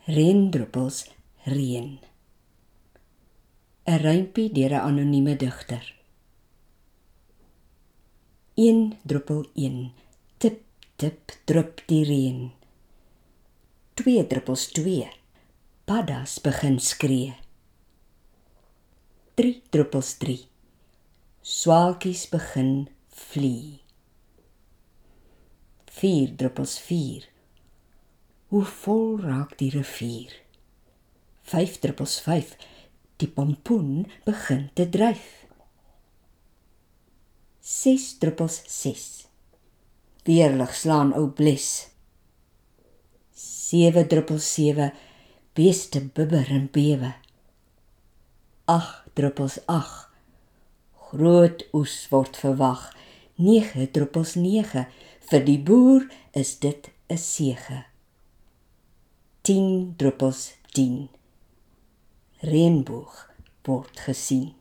Reendruppels reën. 'n Rympie deur 'n anonieme digter. 1 druppel 1, tip tip drup die reën. 2 druppels 2, paddas begin skree. 3 druppels 3, swaalkies begin vlieg. 4 druppels 4, hoe vol raak die rivier. 5 druppels 5, die pompoen begin te dryf. 6 druppels 6, weerlig slaan ou bles. 7 druppels 7, beeste bibber en bewe. 8 druppels 8, groot oes word verwag. 9 druppels 9, vir die boer is dit 'n sege. 10 druppels 10, reënboog word gesien.